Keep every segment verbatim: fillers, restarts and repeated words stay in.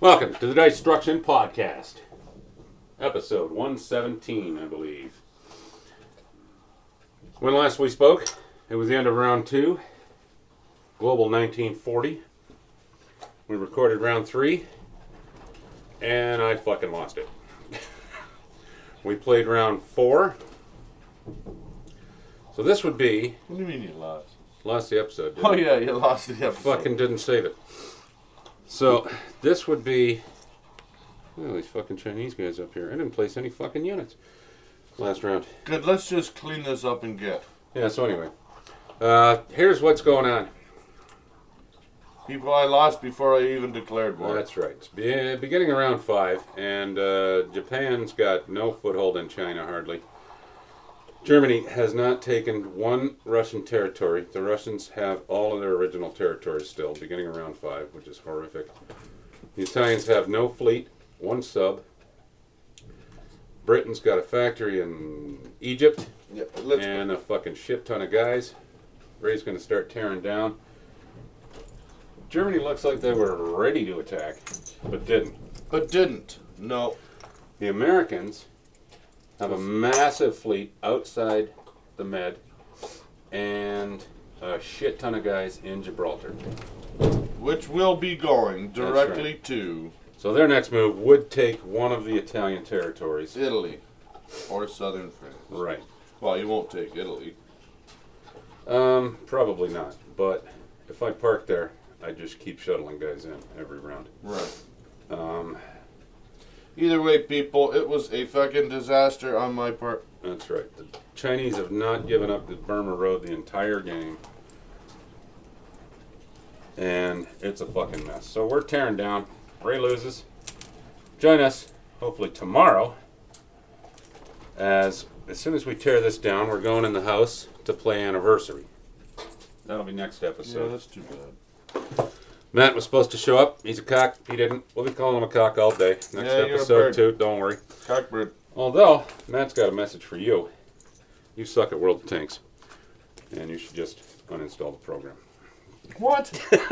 Welcome to the Destruction Podcast, episode one seventeen, I believe. When last we spoke, it was the end of round two, Global nineteen forty. We recorded round three, and I fucking lost it. We played round four. So this would be... What do you mean you lost? Lost the episode, didn't Oh I? yeah, you lost the episode. Fucking didn't save it. So, this would be... Look at these fucking Chinese guys up here. I didn't place any fucking units last round. Good, let's just clean this up and get. Yeah, so anyway. Uh, here's what's going on. People I lost before I even declared war. That's right. It's be- beginning of round five, and uh, Japan's got no foothold in China, hardly. Germany has not taken one Russian territory. The Russians have all of their original territories still, beginning of round five, which is horrific. The Italians have no fleet, one sub. Britain's got a factory in Egypt, Yeah, let's and a fucking shit ton of guys. Ray's going to start tearing down. Germany looks like they were ready to attack, but didn't. But didn't. No. The Americans have a massive fleet outside the Med and a shit ton of guys in Gibraltar. Which will be going directly right. to So their next move would take one of the Italian territories. Italy or southern France. Right. Well, you won't take Italy. Um, probably not. But if I park there, I just keep shuttling guys in every round. Right. Um, Either way, people, it was a fucking disaster on my part. that's right. The Chinese have not given up the Burma Road the entire game. And it's a fucking mess. So we're tearing down. Ray loses. Join us, hopefully tomorrow, as as soon as we tear this down, we're going in the house to play Anniversary. That'll be next Yeah, episode. that's too bad. Matt was supposed to show up. He's a cock. He didn't. We'll be calling him a cock all day. Next Yeah, you're a episode, bird. too. Don't worry. Cockbird. Although, Matt's got a message for you. You suck at World of Tanks. And you should just uninstall the program. What?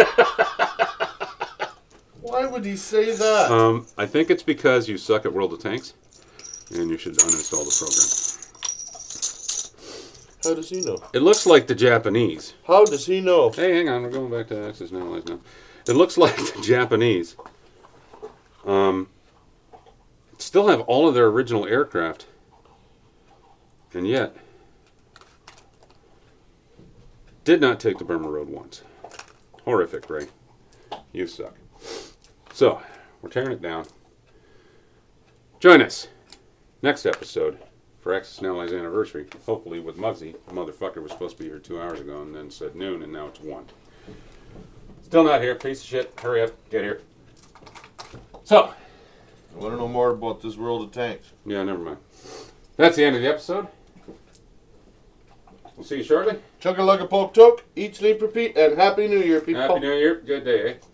Why would he say that? Um, I think it's because you suck at World of Tanks. And you should uninstall the program. How does he know? It looks like the Japanese. How does he know? Hey, hang on. We're going back to Axis and Allies now. It looks like the Japanese um, still have all of their original aircraft. And yet, did not take the Burma Road once. Horrific, Ray. You suck. So, we're tearing it down. Join us next episode for Axis and Allies Anniversary, hopefully with Muggsy. The motherfucker was supposed to be here two hours ago and then said noon, and now it's one. Still not here, piece of shit. Hurry up, get here. So, I want to know more about this World of Tanks. yeah, never mind. That's the end of the episode. We'll see you shortly. Chugga lugga poke toke, eat, sleep, repeat, and Happy New Year, people. Happy New Year. Good day, eh?